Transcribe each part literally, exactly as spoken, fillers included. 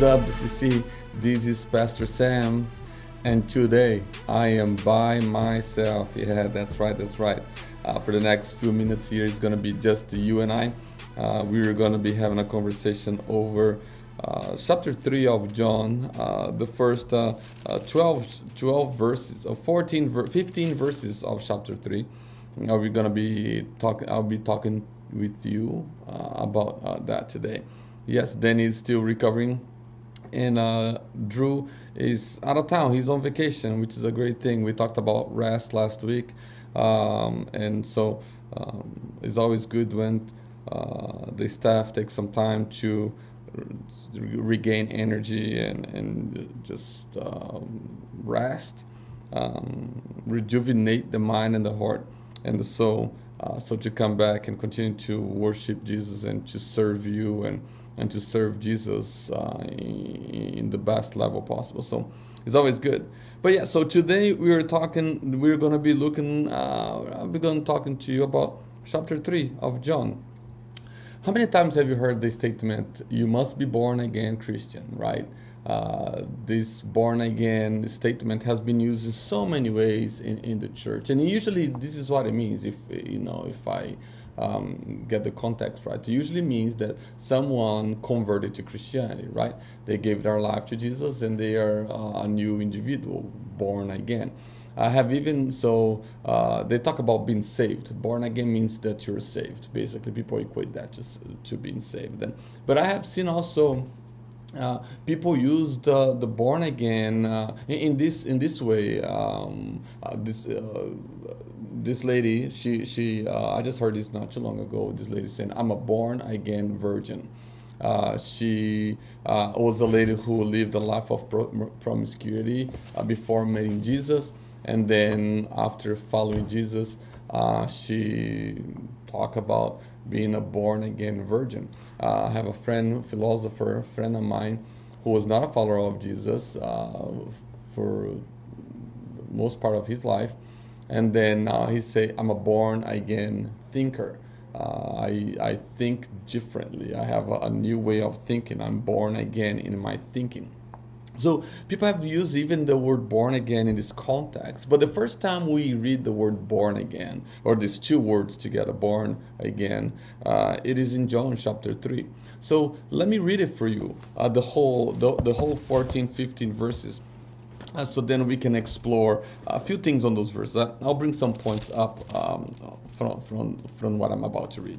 up, C C? This is Pastor Sam, and today I am by myself. Yeah, that's right, that's right. Uh, for the next few minutes here, it's going to be just you and I. Uh, we're going to be having a conversation over uh, chapter three of John, uh, the first uh, uh, twelve, twelve verses, uh, fourteen, fifteen verses of chapter three. Uh, we're going to be talking, I'll be talking with you uh, about uh, that today. Yes, Danny is still recovering, and uh, Drew is out of town. He's on vacation, which is a great thing. We talked about rest last week, um, and so um, it's always good when uh, the staff takes some time to regain energy and, and just um, rest, um, rejuvenate the mind and the heart and the soul, uh, so to come back and continue to worship Jesus and to serve you and and to serve Jesus uh, in, in the best level possible. So it's always good. But yeah, so today we are talking, we're going to be looking, uh, I'll be going to talking to you about chapter three of John. How many times have you heard this statement, you must be born again Christian, right? Uh, this born again statement has been used in so many ways in, in the church. And usually this is what it means, if, you know, if I um, get the context right. It usually means that someone converted to Christianity, right? They gave their life to Jesus and they are uh, a new individual, born again. I have even, so uh, they talk about being saved. Born again means that you're saved. Basically, people equate that to, to being saved. And, but I have seen also uh, people use the, the born again uh, in, in this in this way. Um, uh, this uh, this lady, she she uh, I just heard this not too long ago. This lady saying, "I'm a born again virgin." Uh, she uh, was a lady who lived a life of pro- promiscuity uh, before meeting Jesus. And then after following Jesus, uh, she talked about being a born-again virgin. Uh, I have a friend, philosopher, a friend of mine, who was not a follower of Jesus uh, for most part of his life. And then uh, he say, I'm a born-again thinker. Uh, I, I think differently. I have a, a new way of thinking. I'm born again in my thinking. So people have used even the word born again in this context. But the first time we read the word born again, or these two words together, born again, uh, it is in John chapter three. So let me read it for you, uh, the whole the, the whole fourteen, fifteen verses. Uh, so then we can explore a few things on those verses. I'll bring some points up um, from, from, from what I'm about to read.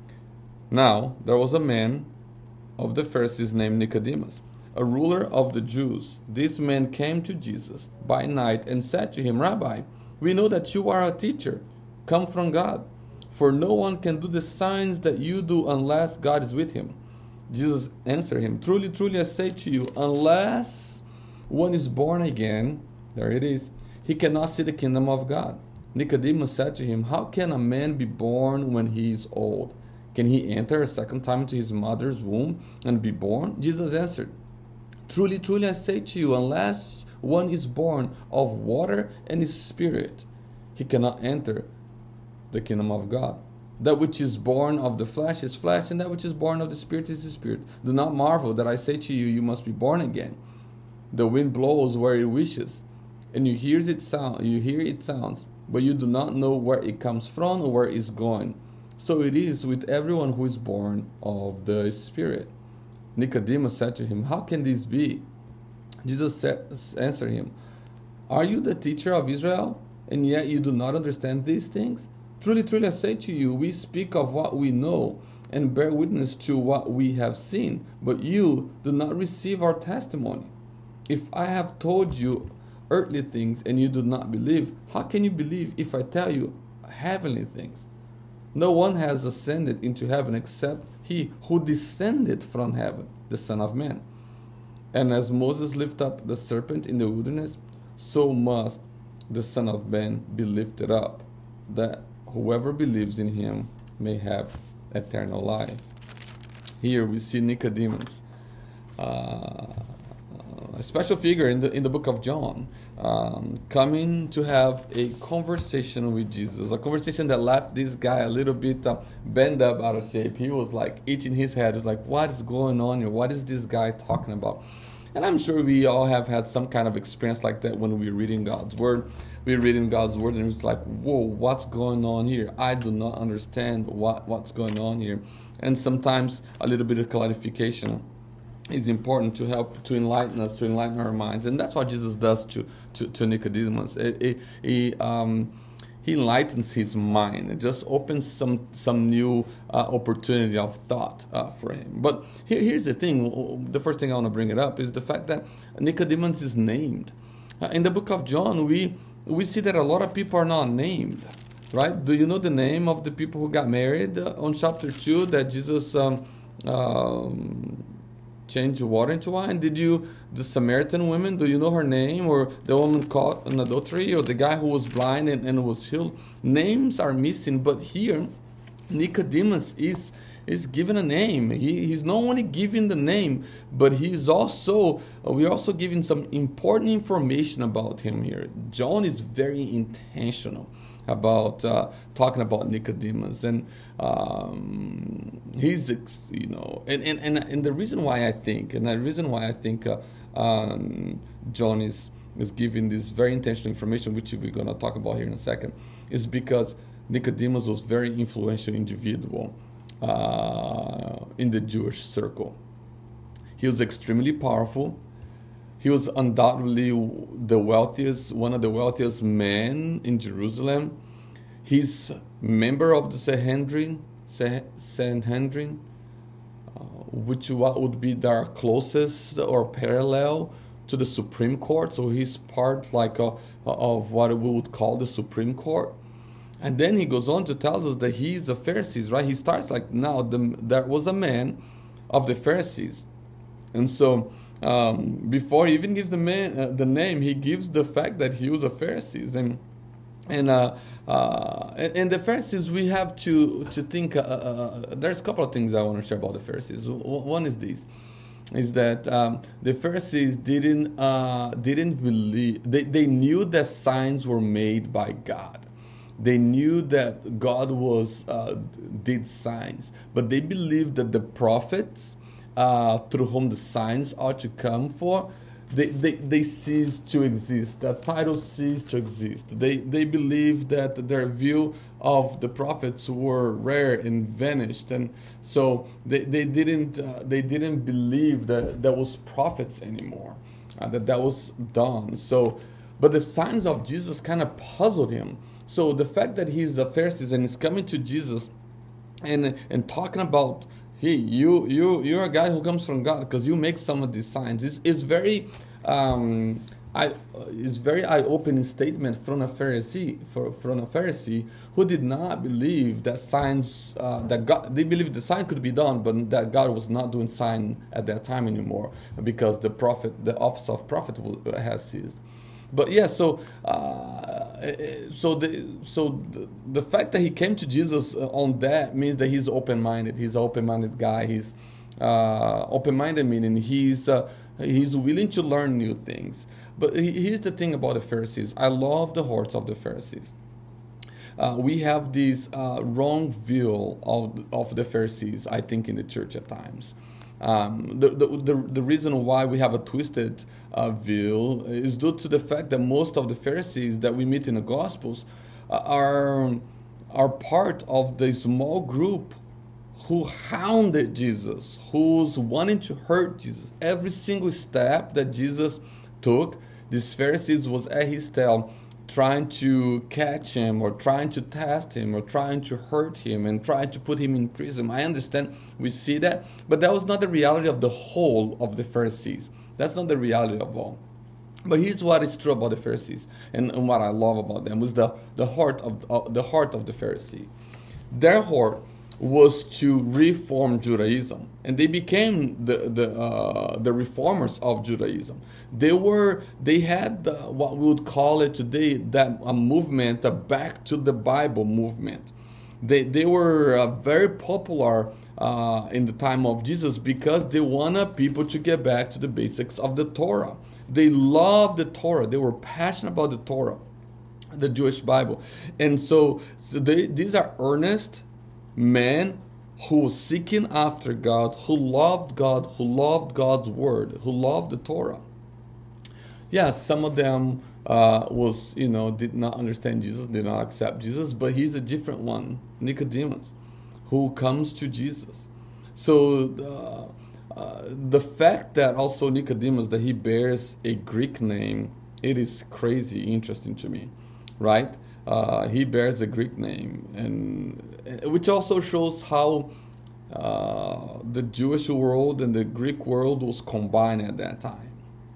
Now, there was a man of the Pharisees named Nicodemus, a ruler of the Jews. This man came to Jesus by night and said to him, Rabbi, we know that you are a teacher, come from God, for no one can do the signs that you do unless God is with him. Jesus answered him, Truly, truly, I say to you, unless one is born again, there it is, he cannot see the kingdom of God. Nicodemus said to him, How can a man be born when he is old? Can he enter a second time into his mother's womb and be born? Jesus answered, Truly, truly, I say to you, unless one is born of water and spirit, he cannot enter the kingdom of God. That which is born of the flesh is flesh, and that which is born of the spirit is the spirit. Do not marvel that I say to you, you must be born again. The wind blows where it wishes, and you hear its sound, you hear its sounds, but you do not know where it comes from or where it is going. So it is with everyone who is born of the Spirit. Nicodemus said to him, How can this be? Jesus said, answered him, Are you the teacher of Israel, and yet you do not understand these things? Truly, truly, I say to you, we speak of what we know and bear witness to what we have seen, but you do not receive our testimony. If I have told you earthly things and you do not believe, how can you believe if I tell you heavenly things? No one has ascended into heaven except he who descended from heaven, the Son of Man. And as Moses lifted up the serpent in the wilderness, so must the Son of Man be lifted up, that whoever believes in him may have eternal life. Here we see Nicodemus. Uh, a special figure in the in the book of John, um, coming to have a conversation with Jesus, a conversation that left this guy a little bit uh, bent up out of shape. He was like itching his head. He's like, what is going on here? What is this guy talking about? And I'm sure we all have had some kind of experience like that when we're reading God's word. We're reading God's word and it's like, whoa, what's going on here? I do not understand what, what's going on here. And sometimes a little bit of clarification is important to help to enlighten us, to enlighten our minds. And that's what Jesus does to, to, to Nicodemus. It, it, he, um, he enlightens his mind. It just opens some some new uh, opportunity of thought uh, for him. But here, here's the thing. The first thing I want to bring it up is the fact that Nicodemus is named. Uh, in the book of John, we we see that a lot of people are not named, right? Do you know the name of the people who got married uh, on chapter two that Jesus um, um, changed water into wine? Did you, the Samaritan woman, do you know her name? Or the woman caught in adultery? Or the guy who was blind and, and was healed? Names are missing, but here Nicodemus is is given a name. He, he's not only given the name, but he's also, uh, we're also giving some important information about him here. John is very intentional about uh, talking about Nicodemus, and um, he's, you know, and, and, and, and the reason why I think, and the reason why I think uh, um, John is, is giving this very intentional information, which we're going to talk about here in a second, is because Nicodemus was a very influential individual uh, in the Jewish circle. He was extremely powerful. He was undoubtedly the wealthiest, one of the wealthiest men in Jerusalem. He's member of the Sanhedrin, Sanhedrin, uh, which would be their closest or parallel to the Supreme Court. So he's part like a, of what we would call the Supreme Court. And then he goes on to tell us that he's a Pharisee, right? He starts like, now the, there was a man of the Pharisees. And so um, before he even gives the man uh, the name, he gives the fact that he was a Pharisee. And and uh, uh, and, and the Pharisees, we have to to think. Uh, uh, there's a couple of things I want to share about the Pharisees. One is this: is that um, the Pharisees didn't uh, didn't believe. They they knew that signs were made by God. They knew that God was uh, did signs, but they believed that the prophets, Uh, through whom the signs are to come for, they, they, they cease to exist. That title ceased to exist. They they believed that their view of the prophets were rare and vanished, and so they they didn't uh, they didn't believe that there was prophets anymore, uh, that that was done. So, but the signs of Jesus kind of puzzled him. So the fact that he's a Pharisee and he's coming to Jesus and and talking about, hey, you you you're a guy who comes from God because you make some of these signs. It's, it's very um, I it's very eye-opening statement from a Pharisee for from a Pharisee who did not believe that signs uh, that God, they believed the sign could be done, but that God was not doing sign at that time anymore because the prophet, the office of prophet has ceased. But yeah, so uh, so the so the, the fact that he came to Jesus on that means that he's open-minded. He's an open-minded guy. He's uh, open-minded meaning he's uh, he's willing to learn new things. But here's the thing about the Pharisees. I love the hearts of the Pharisees. Uh, we have this uh, wrong view of of the Pharisees, I think, in the church at times. Um, the, the the the reason why we have a twisted uh, view is due to the fact that most of the Pharisees that we meet in the Gospels uh, are are part of the small group who hounded Jesus, who's wanting to hurt Jesus. Every single step that Jesus took, these Pharisees was at his tail, trying to catch him or trying to test him or trying to hurt him and trying to put him in prison. I understand we see that, but that was not the reality of the whole of the Pharisees. That's not the reality of all. But here's what is true about the Pharisees, and, and what I love about them was the, the heart of uh, the heart of the Pharisee. Their heart was to reform Judaism, and they became the the uh, the reformers of Judaism. They were they had the, what we would call it today, that a movement, a back to the Bible movement. They they were uh, very popular uh, in the time of Jesus because they wanted people to get back to the basics of the Torah. They loved the Torah. They were passionate about the Torah, the Jewish Bible. And so, so they, these are earnest men who were seeking after God, who loved God, who loved God's word, who loved the Torah. Yes, some of them uh, was, you know, did not understand Jesus, did not accept Jesus, but he's a different one, Nicodemus, who comes to Jesus. So uh, uh, the fact that also Nicodemus, that he bears a Greek name, it is crazy interesting to me, right? Uh, he bears a Greek name, and which also shows how uh, the Jewish world and the Greek world was combined at that time.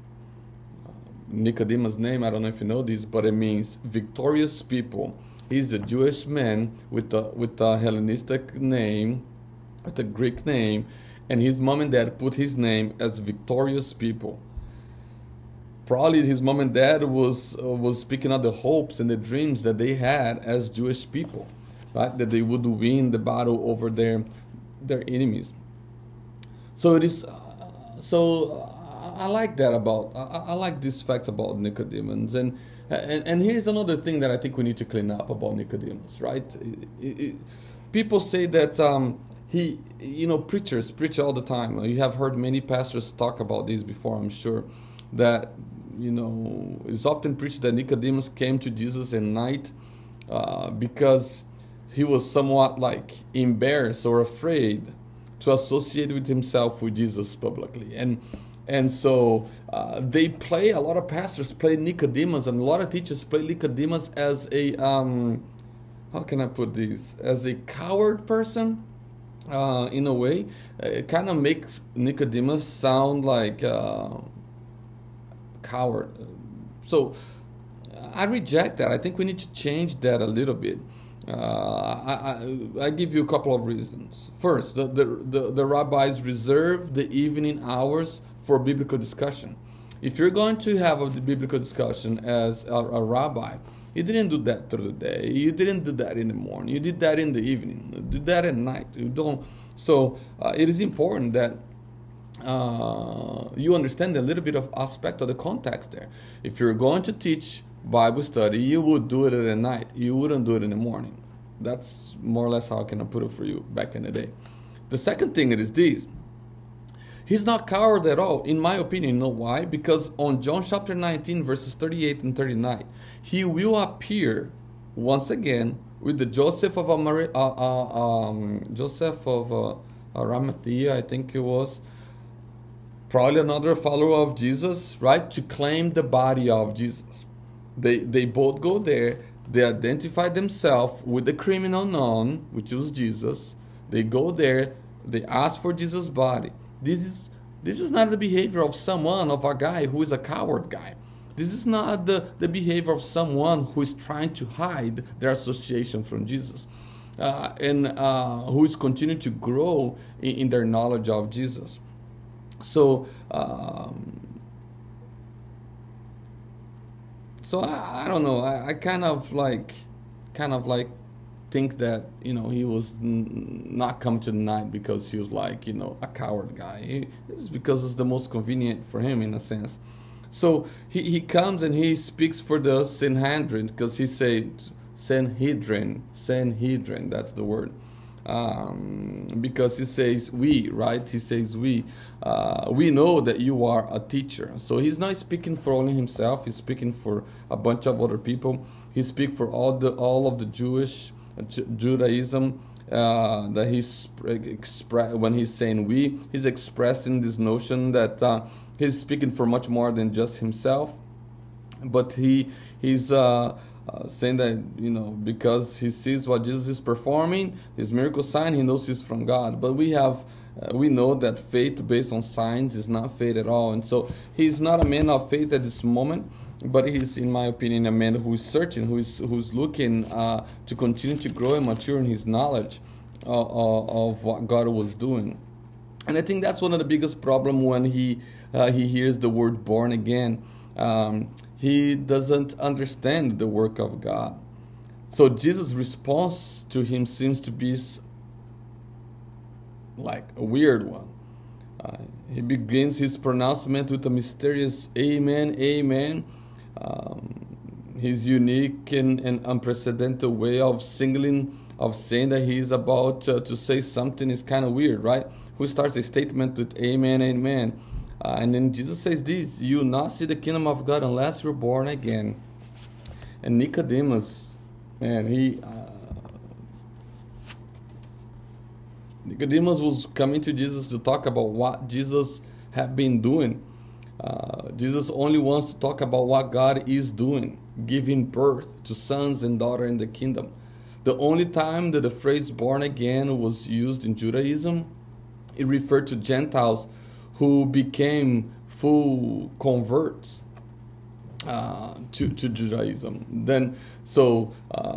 Nicodemus' name, I don't know if you know this, but it means victorious people. He's a Jewish man with a with a Hellenistic name, with a Greek name, and his mom and dad put his name as victorious people. Probably his mom and dad was uh, was speaking of the hopes and the dreams that they had as Jewish people, right? That they would win the battle over their their enemies. So it is. Uh, so uh, I like that about. I, I like this fact about Nicodemus, and, and and here's another thing that I think we need to clean up about Nicodemus, right? It, it, people say that um, he, you know, preachers preach all the time. You have heard many pastors talk about this before, I'm sure, that. You know, it's often preached that Nicodemus came to Jesus at night uh, because he was somewhat like embarrassed or afraid to associate with himself with Jesus publicly. And and so uh, they play, a lot of pastors play Nicodemus, and a lot of teachers play Nicodemus as a, um, how can I put this, as a coward person. Uh, in a way, it kind of makes Nicodemus sound like... Uh, coward. So I reject that. I think we need to change that a little bit. Uh, I, I, I give you a couple of reasons. First, the, the, the, the rabbis reserve the evening hours for biblical discussion. If you're going to have a biblical discussion as a, a rabbi, you didn't do that through the day. You didn't do that in the morning. You did that in the evening. You did that at night. You don't. So uh, it is important that Uh, you understand a little bit of aspect of the context there. If you're going to teach Bible study, you would do it at night. You wouldn't do it in the morning. That's more or less how I can put it for you back in the day. The second thing is this. He's not coward at all, in my opinion. You know why? Because on John chapter nineteen, verses thirty-eight and thirty-nine, he will appear once again with the Joseph of Amari- uh, uh, um, Joseph of uh, Arimathea, I think it was, probably another follower of Jesus, right? To claim the body of Jesus. They they both go there. They identify themselves with the criminal known, which was Jesus. They go there. They ask for Jesus' body. This is this is not the behavior of someone, of a guy who is a coward guy. This is not the, the behavior of someone who is trying to hide their association from Jesus. Uh, and uh, who is continuing to grow in, in their knowledge of Jesus. So, um, so I, I don't know. I, I kind of like, kind of like, think that you know he was n- not come to the night because he was like you know a coward guy. He, it's because it's the most convenient for him in a sense. So he, he comes and he speaks for the Sanhedrin because he said Sanhedrin, Sanhedrin. That's the word. Um, because he says we, right? He says we. Uh, we know that you are a teacher. So he's not speaking for only himself. He's speaking for a bunch of other people. He speaks for all the all of the Jewish J- Judaism. Uh, that he's express when he's saying we, he's expressing this notion that uh, he's speaking for much more than just himself. But he he's. Uh, Uh, saying that, you know, because he sees what Jesus is performing, his miracle sign, he knows he's from God. But we have, uh, we know that faith based on signs is not faith at all. And so he's not a man of faith at this moment, but he's, in my opinion, a man who is searching, who is who's looking uh, to continue to grow and mature in his knowledge uh, uh, of what God was doing. And I think that's one of the biggest problems when he uh, he hears the word born again. Um, he doesn't understand the work of God. So Jesus' response to him seems to be like a weird one. Uh, he begins his pronouncement with a mysterious Amen, Amen. Um, his unique and, and unprecedented way of singling, of saying that he's about uh, to say something is kind of weird, right? Who starts a statement with Amen, Amen. Uh, and then Jesus says this, you will not see the kingdom of God unless you're born again. And Nicodemus, man, he... Uh, Nicodemus was coming to Jesus to talk about what Jesus had been doing. Uh, Jesus only wants to talk about what God is doing, giving birth to sons and daughters in the kingdom. The only time that the phrase born again was used in Judaism, it referred to Gentiles who became full converts uh, to, to Judaism. Then, so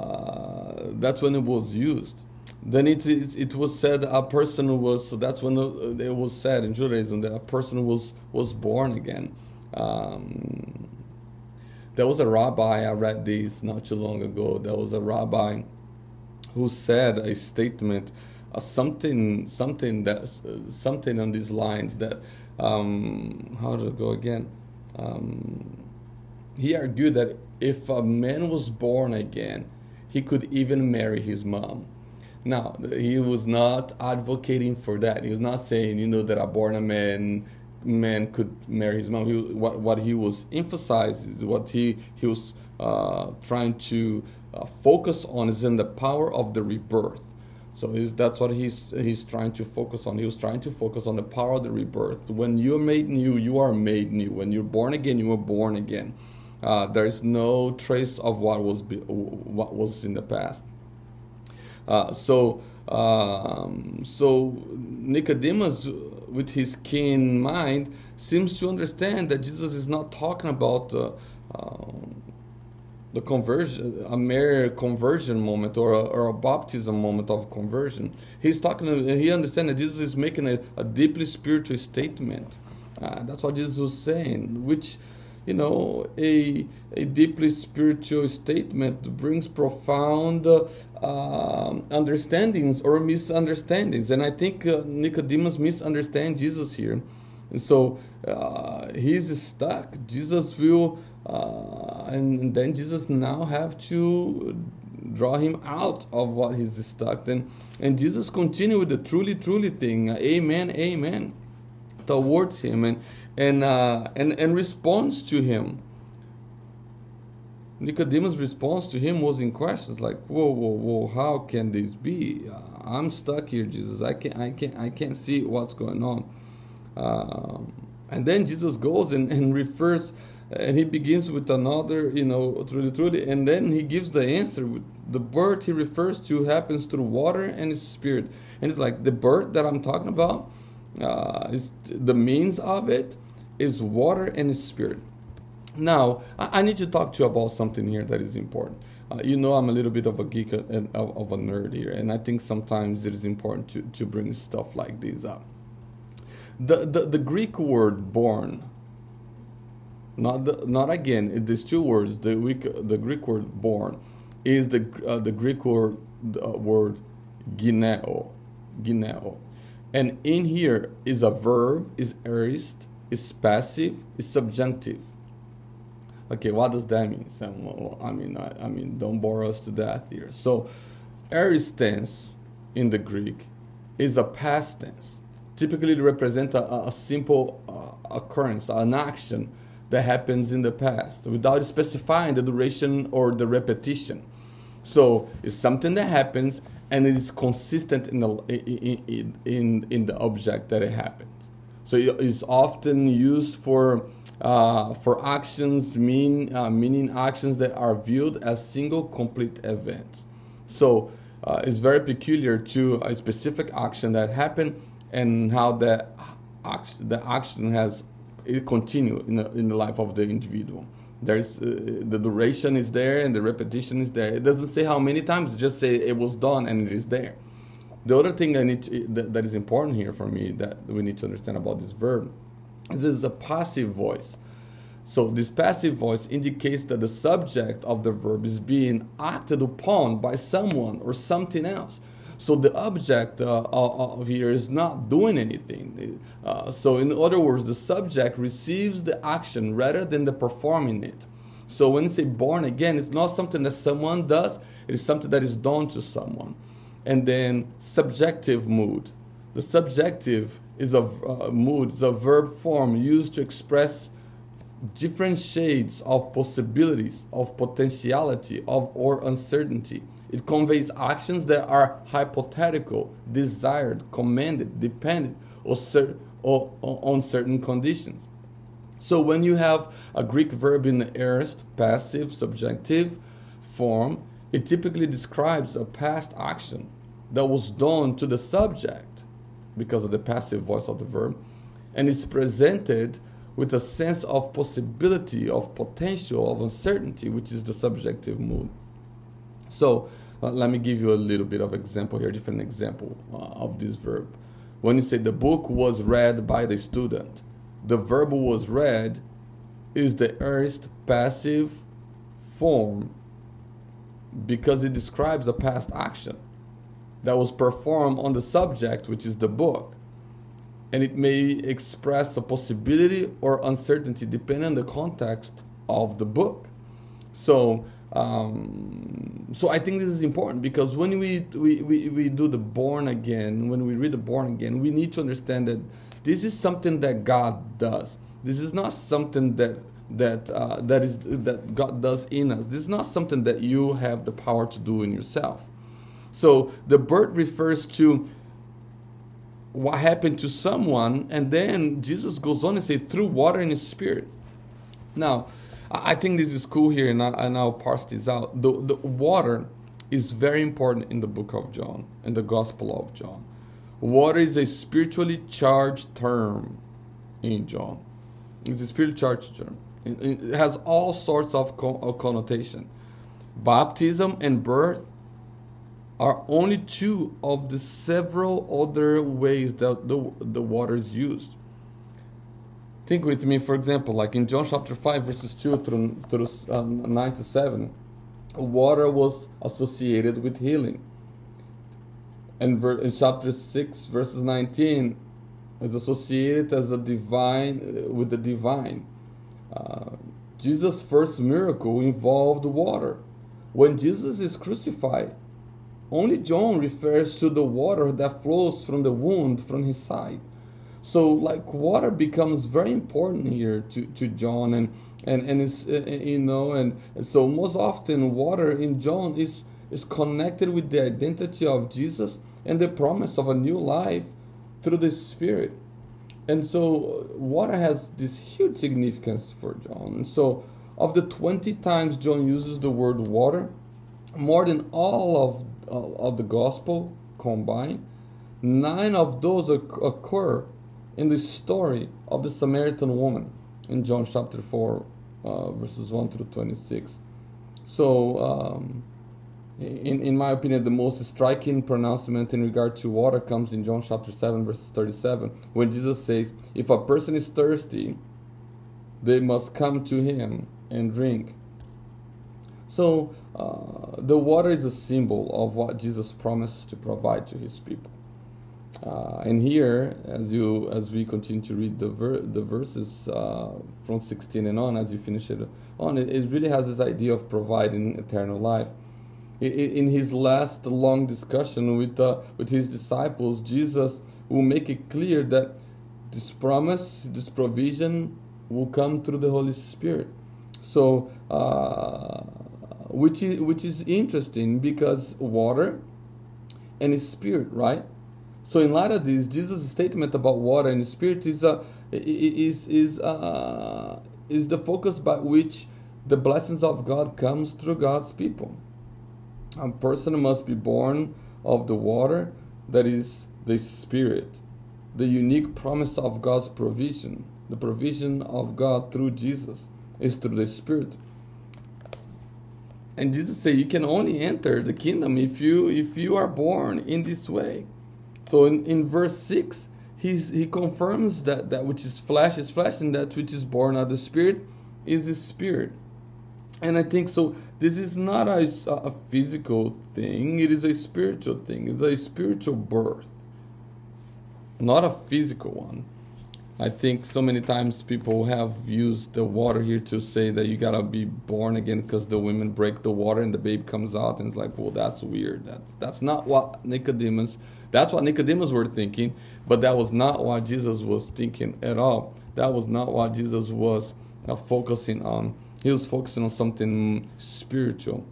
uh, that's when it was used. Then it, it it was said a person was, so that's when it was said in Judaism that a person was was born again. Um, there was a rabbi, I read this not too long ago, there was a rabbi who said a statement, uh, something something that uh, something on these lines that um, how to go again? Um, he argued that if a man was born again, he could even marry his mom. Now, he was not advocating for that. He was not saying, you know, that a born a man man could marry his mom. He, what what he was emphasizing, what he he was uh, trying to uh, focus on is in the power of the rebirth. So he's, that's what he's he's trying to focus on. He was trying to focus on the power of the rebirth. When you're made new, you are made new. When you're born again, you were born again. Uh, there is no trace of what was be, what was in the past. Uh, so, um, so Nicodemus, with his keen mind, seems to understand that Jesus is not talking about uh, uh, the conversion, a mere conversion moment or a, or a baptism moment of conversion. He's talking. He understands that Jesus is making a, a deeply spiritual statement. Uh, that's what Jesus was saying, which, you know, a a deeply spiritual statement brings profound uh, understandings or misunderstandings, and I think uh, Nicodemus misunderstands Jesus here, and so uh, he's stuck. Jesus will, uh, and, and then Jesus now have to draw him out of what he's stuck. And and Jesus continue with the truly, truly thing, uh, Amen, Amen, towards him, and. And, uh, and and response to him. Nicodemus' response to him was in questions like, "Whoa, whoa, whoa! How can this be? Uh, I'm stuck here, Jesus. I can't, I can't, I can't see what's going on." Um, and then Jesus goes and, and refers, and he begins with another, you know, truly, truly, and then he gives the answer. The birth he refers to happens through water and spirit, and it's like the birth that I'm talking about uh, is the means of it. Is water and spirit. Now, I, I need to talk to you about something here that is important. Uh, you know, I'm a little bit of a geek and of, of a nerd here, and I think sometimes it is important to, to bring stuff like this up. The the, the Greek word "born," not the, not again. It, there's two words. The Greek the Greek word "born" is the uh, the Greek word uh, word "gineo," gineo, and in here is a verb, is aorist. Is passive, is subjunctive. Okay, what does that mean? So, well, I mean, I, I mean, don't bore us to death here. So, aorist tense in the Greek is a past tense. Typically, represent a, a simple uh, occurrence, an action that happens in the past, without specifying the duration or the repetition. So, it's something that happens and it is consistent in the in in, in, in the object that it happened. So it's often used for uh, for actions, mean uh, meaning actions that are viewed as single complete events. So uh, it's very peculiar to a specific action that happened and how the action, the action has it continue in the, in the life of the individual. There's uh, the duration is there and the repetition is there. It doesn't say how many times; it just say it was done and it is there. The other thing I need to, that, that is important here for me that we need to understand about this verb is this is a passive voice. So this passive voice indicates that the subject of the verb is being acted upon by someone or something else. So the object uh, of here is not doing anything. Uh, so in other words, the subject receives the action rather than the performing it. So when you say born again, it's not something that someone does, it is something that is done to someone. And then subjective mood. The subjective is a uh, mood, is a verb form used to express different shades of possibilities, of potentiality, of or uncertainty. It conveys actions that are hypothetical, desired, commanded, dependent, or, cer- or, or on certain conditions. So when you have a Greek verb in the aorist, passive, subjective form, it typically describes a past action that was done to the subject because of the passive voice of the verb, and is presented with a sense of possibility, of potential, of uncertainty, which is the subjective mood. So uh, let me give you a little bit of example here, different example uh, of this verb. When you say the book was read by the student, the verb was read is the aorist passive form because it describes a past action that was performed on the subject, which is the book. And it may express a possibility or uncertainty depending on the context of the book. So, um, so I think this is important because when we, we, we, we do the born again, when we read the born again, we need to understand that this is something that God does. This is not something that that uh, that is that God does in us. This is not something that you have the power to do in yourself. So the birth refers to what happened to someone, and then Jesus goes on and says through water and his spirit. Now, I think this is cool here, and, I, and I'll parse this out. The, the water is very important in the book of John, in the Gospel of John. Water is a spiritually charged term in John. It's a spiritually charged term. It, it has all sorts of, co- of connotation. Baptism and birth are only two of the several other ways that the, the water is used. Think with me, for example, like in John chapter five, verses two through, through um, nine to seven, water was associated with healing. And ver- in chapter six, verses nineteen, is associated as a divine, uh, with the divine. Uh, Jesus' first miracle involved water. When Jesus is crucified, only John refers to the water that flows from the wound from his side. So, like, water becomes very important here to, to John, and and and it's uh, you know, and, and so most often water in John is is connected with the identity of Jesus and the promise of a new life through the Spirit. And so, water has this huge significance for John. And so, of the twenty times John uses the word water, more than all of of the gospel combined, nine of those occur in the story of the Samaritan woman in John chapter four, uh, verses one through twenty-six. So, um, in, in my opinion, the most striking pronouncement in regard to water comes in John chapter seven, verses thirty-seven, when Jesus says, if a person is thirsty, they must come to him and drink. So, uh, the water is a symbol of what Jesus promised to provide to his people. Uh, and here, as you as we continue to read the ver- the verses uh, from sixteen and on, as you finish it on, it, it really has this idea of providing eternal life. I, in his last long discussion with uh, with his disciples, Jesus will make it clear that this promise, this provision, will come through the Holy Spirit. So, uh, which is which is interesting because water and his spirit, right? So in light of this, Jesus' statement about water and the Spirit is uh, is is uh, is the focus by which the blessings of God comes through God's people. A person must be born of the water, that is the Spirit, the unique promise of God's provision. The provision of God through Jesus is through the Spirit. And Jesus said, you can only enter the kingdom if you if you are born in this way. So in, in verse six, he's, he confirms that that which is flesh is flesh, and that which is born of the Spirit is a spirit. And I think so. This is not a, a physical thing, it is a spiritual thing. It's a spiritual birth, not a physical one. I think so many times people have used the water here to say that you gotta be born again because the women break the water and the babe comes out, and it's like, well, that's weird. That's that's not what Nicodemus. That's what Nicodemus were thinking, but that was not what Jesus was thinking at all. That was not what Jesus was uh, focusing on. He was focusing on something spiritual.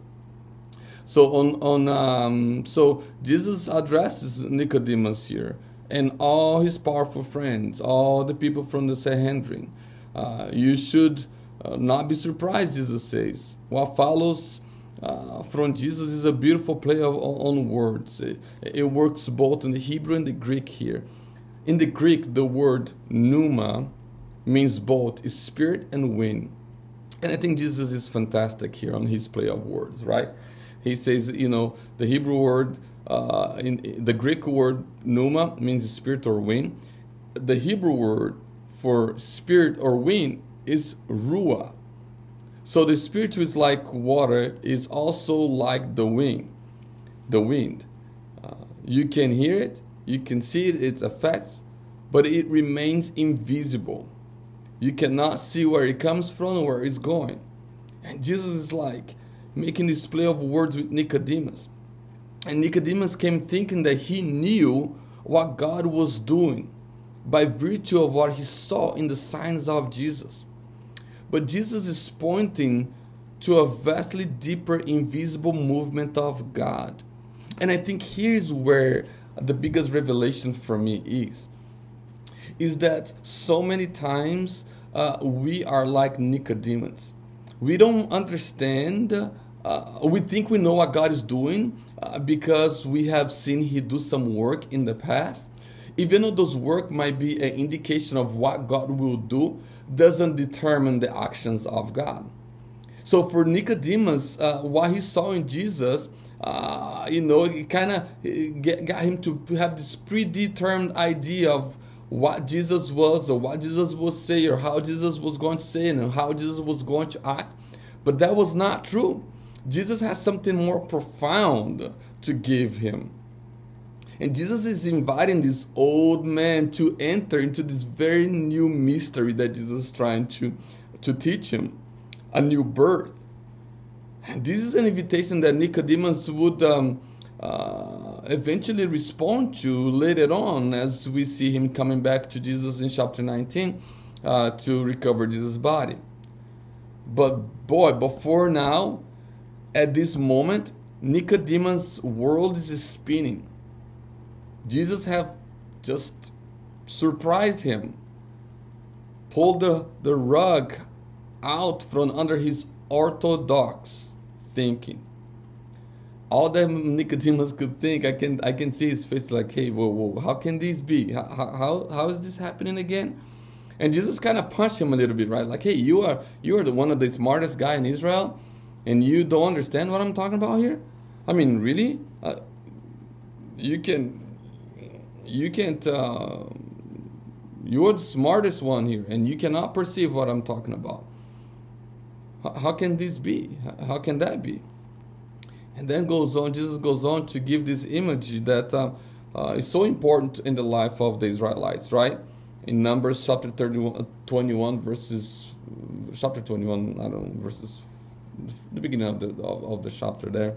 So on on um, so Jesus addresses Nicodemus here, and all his powerful friends, all the people from the Sanhedrin. Uh, you should uh, not be surprised, Jesus says. What follows uh, from Jesus is a beautiful play of, on words. It, it works both in the Hebrew and the Greek here. In the Greek, the word pneuma means both spirit and wind. And I think Jesus is fantastic here on his play of words, right? He says, you know, the Hebrew word, uh, in the Greek word pneuma means spirit or wind. The Hebrew word for spirit or wind is ruah. So the spirit is like water, is also like the wind. The wind. Uh, you can hear it, you can see it, its effects, but it remains invisible. You cannot see where it comes from or where it's going. And Jesus is like making this play of words with Nicodemus. And Nicodemus came thinking that he knew what God was doing by virtue of what he saw in the signs of Jesus. But Jesus is pointing to a vastly deeper, invisible movement of God. And I think here's where the biggest revelation for me is. Is that so many times uh, we are like Nicodemus. We don't understand, uh, we think we know what God is doing uh, because we have seen He do some work in the past. Even though those work might be an indication of what God will do, doesn't determine the actions of God. So for Nicodemus, uh, what he saw in Jesus, uh, you know, it kind of got him to have this predetermined idea of what Jesus was, or what Jesus would say, or how Jesus was going to say, and how Jesus was going to act. But that was not true. Jesus has something more profound to give him. And Jesus is inviting this old man to enter into this very new mystery that Jesus is trying to, to teach him. A new birth. And this is an invitation that Nicodemus would um, uh, eventually respond to later on, as we see him coming back to Jesus in chapter nineteen uh, to recover Jesus' body. But boy, before now, at this moment, Nicodemus' world is spinning. Jesus have just surprised him, pulled the, the rug out from under his orthodox thinking. All that Nicodemus could think, I can I can see his face like, hey, whoa, whoa, how can this be? How, how, how is this happening again? And Jesus kind of punched him a little bit, right? Like, hey, you are you are the one of the smartest guy in Israel, and you don't understand what I'm talking about here? I mean, really? Uh, you can, you can't, uh, you're the smartest one here, and you cannot perceive what I'm talking about. How, how can this be? How can that be? And then goes on, Jesus goes on to give this image that uh, uh, is so important in the life of the Israelites, right? In Numbers chapter thirty-one, twenty-one, verses, chapter twenty-one, I don't know, verses, the beginning of the, of, of the chapter there,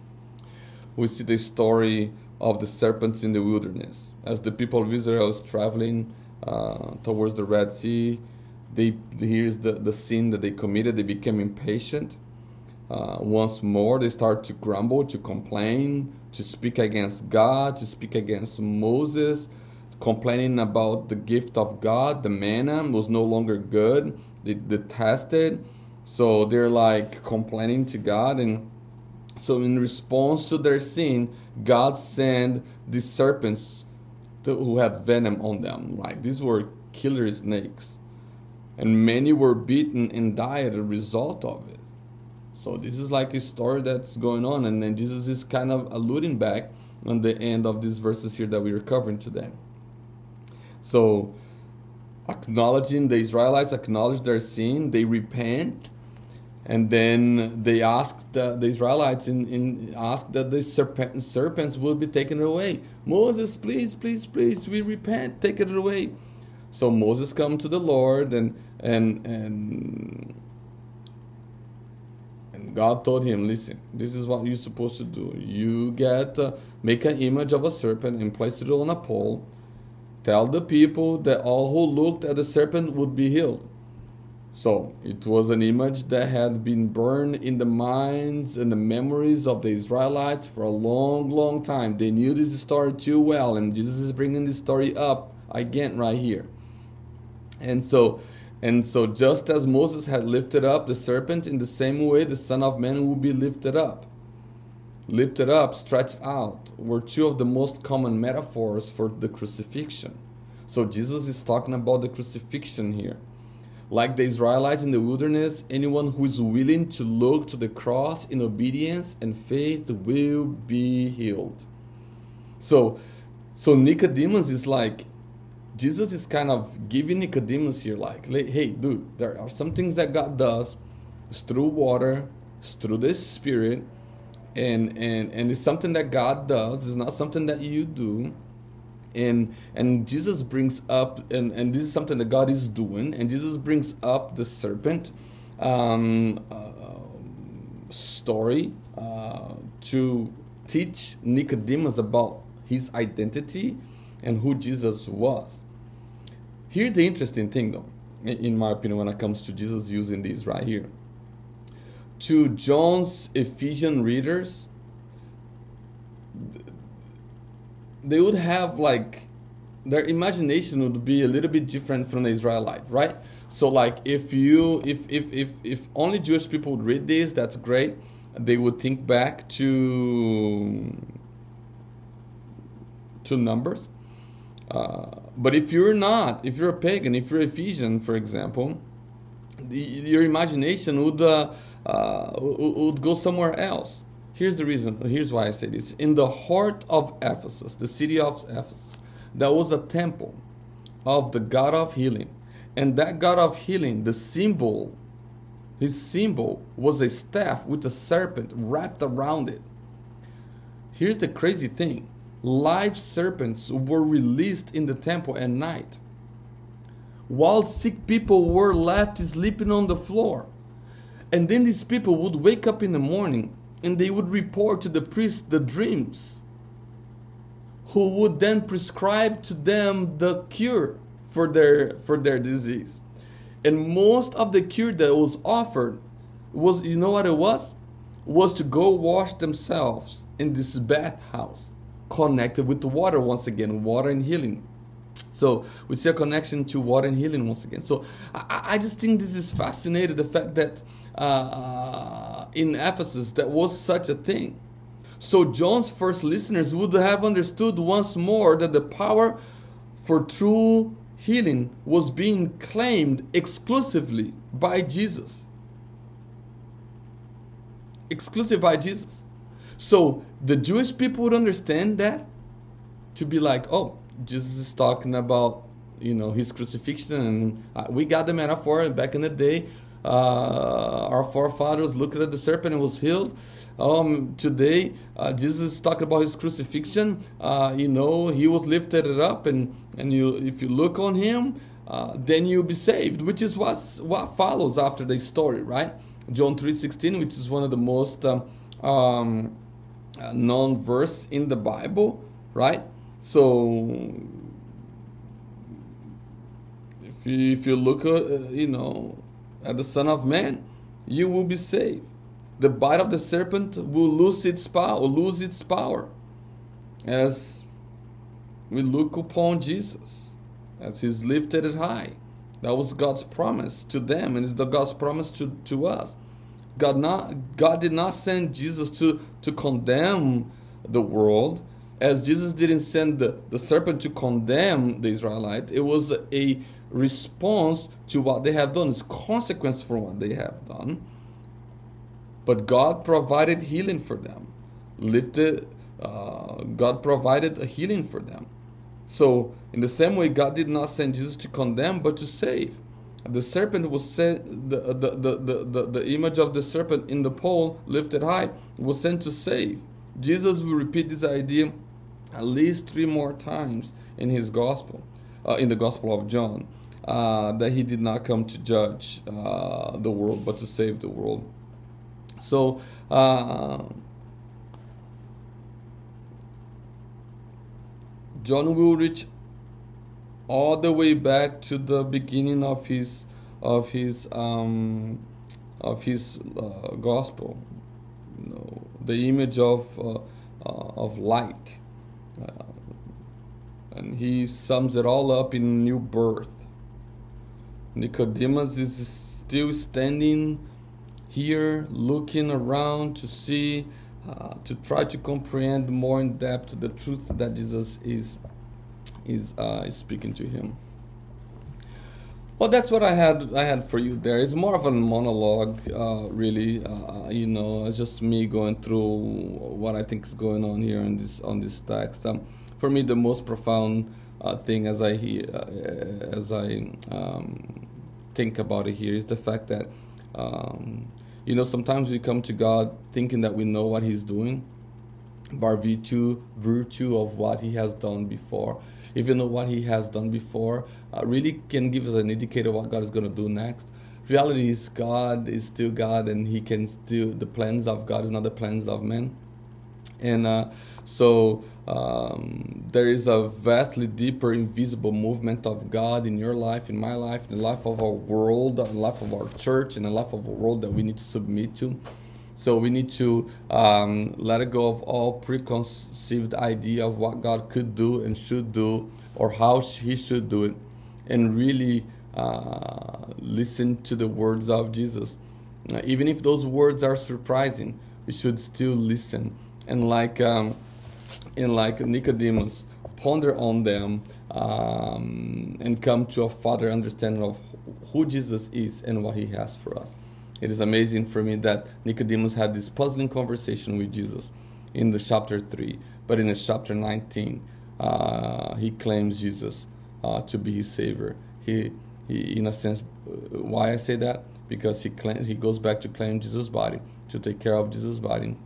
we see the story of the serpents in the wilderness. As the people of Israel is traveling uh, towards the Red Sea, they here's the, the sin that they committed. They became impatient. Uh, once more, they start to grumble, to complain, to speak against God, to speak against Moses, complaining about the gift of God. The manna was no longer good. They detested. So they're like complaining to God. And so in response to their sin, God sent these serpents to, who had venom on them. Like these were killer snakes. And many were beaten and died as a result of it. So this is like a story that's going on, and then Jesus is kind of alluding back on the end of these verses here that we are covering today. So acknowledging, the Israelites acknowledge their sin, they repent, and then they ask the, the Israelites in, in ask that the serpent, serpents will be taken away. Moses, please, please, please, we repent, take it away. So Moses come to the Lord, and and and and God told him, listen, this is what you're supposed to do. You get uh, make an image of a serpent and place it on a pole. Tell the people that all who looked at the serpent would be healed. So it was an image that had been burned in the minds and the memories of the Israelites for a long, long time. They knew this story too well, and Jesus is bringing this story up again right here. And so, and so just as Moses had lifted up the serpent, in the same way the Son of Man will be lifted up. Lifted up, stretched out, were two of the most common metaphors for the crucifixion. So Jesus is talking about the crucifixion here. Like the Israelites in the wilderness, anyone who is willing to look to the cross in obedience and faith will be healed. So, so Nicodemus is like, Jesus is kind of giving Nicodemus here, like, hey, dude, there are some things that God does. It's through water, it's through the Spirit, and and and it's something that God does. It's not something that you do. And and Jesus brings up, and, and this is something that God is doing, and Jesus brings up the serpent um, uh, story uh, to teach Nicodemus about his identity and who Jesus was. Here's the interesting thing, though, in my opinion, when it comes to Jesus using this right here. To John's Ephesian readers, they would have like, their imagination would be a little bit different from the Israelite, right? So like if you, if if if if only Jewish people would read this, that's great. They would think back to to Numbers. Uh, but if you're not, if you're a pagan, if you're Ephesian, for example, the, your imagination would uh, uh, would go somewhere else. Here's the reason. Here's why I say this. In the heart of Ephesus, the city of Ephesus, there was a temple of the God of healing. And that God of healing, the symbol, his symbol was a staff with a serpent wrapped around it. Here's the crazy thing. Live serpents were released in the temple at night, while sick people were left sleeping on the floor. And then these people would wake up in the morning, and they would report to the priest the dreams, who would then prescribe to them the cure for their for their disease. And most of the cure that was offered was, you know what it was? Was to go wash themselves in this bathhouse, connected with the water once again, water and healing. So we see a connection to water and healing once again. So I, I just think this is fascinating, the fact that uh, in Ephesus there was such a thing. So John's first listeners would have understood once more that the power for true healing was being claimed exclusively by Jesus. Exclusive by Jesus. So the Jewish people would understand that, to be like, oh, Jesus is talking about, you know, his crucifixion, and uh, we got the metaphor back in the day. Uh, our forefathers looked at the serpent and was healed. Um, today, uh, Jesus is talking about his crucifixion. Uh, you know, he was lifted it up, and and you, if you look on him, uh, then you'll be saved. Which is what what follows after the story, right? John three sixteen, which is one of the most um, um, known verse in the Bible, right? So if you, if you look at, uh, you know, at the Son of Man, you will be saved. The bite of the serpent will lose its power, lose its power, as we look upon Jesus, as he's lifted it high. That was God's promise to them, and it's the God's promise to, to us. God not God did not send Jesus to, to condemn the world, as Jesus didn't send the, the serpent to condemn the Israelites. It was a response to what they have done. It's consequence for what they have done. But God provided healing for them. Lifted, uh, God provided a healing for them. So, in the same way, God did not send Jesus to condemn, but to save. The serpent was sent, the, the, the, the, the, the image of the serpent in the pole lifted high was sent to save. Jesus will repeat this idea at least three more times in his gospel, uh, in the Gospel of John, uh, that he did not come to judge uh, the world, but to save the world. So, uh, John will reach all the way back to the beginning of his of his um, of his uh, gospel. You know, the image of uh, uh, of light, uh, and he sums it all up in new birth. Nicodemus is still standing here, looking around to see. Uh, to try to comprehend more in depth the truth that Jesus is is, uh, is speaking to him. Well, that's what I had I had for you there. It's more of a monologue, uh, really. Uh, you know, it's just me going through what I think is going on here in this on this text. Um, for me, the most profound uh, thing as I hear, uh, as I um, think about it here is the fact that. Um, You know, sometimes we come to God thinking that we know what he's doing by virtue, virtue of what he has done before. Even though what he has done before uh, really can give us an indicator of what God is going to do next. Reality is God is still God, and he can still, the plans of God is not the plans of men. And uh, so um, there is a vastly deeper, invisible movement of God in your life, in my life, in the life of our world, in the life of our church, in the life of our world that we need to submit to. So we need to um, let go of all preconceived idea of what God could do and should do, or how he should do it, and really uh, listen to the words of Jesus. Uh, even if those words are surprising, we should still listen. And like um, and like Nicodemus, ponder on them um, and come to a further understanding of who Jesus is and what he has for us. It is amazing for me that Nicodemus had this puzzling conversation with Jesus in the chapter three, but in the chapter nineteen, uh, he claims Jesus uh, to be his savior. He, he, in a sense, why I say that? Because he claim, he goes back to claim Jesus' body, to take care of Jesus' body.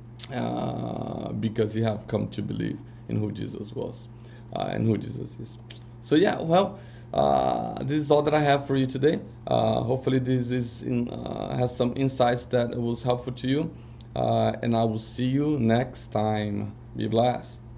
Uh, because you have come to believe in who Jesus was uh, and who Jesus is. So yeah, well, uh, this is all that I have for you today. Uh, hopefully this is in, uh, has some insights that was helpful to you. Uh, and I will see you next time. Be blessed.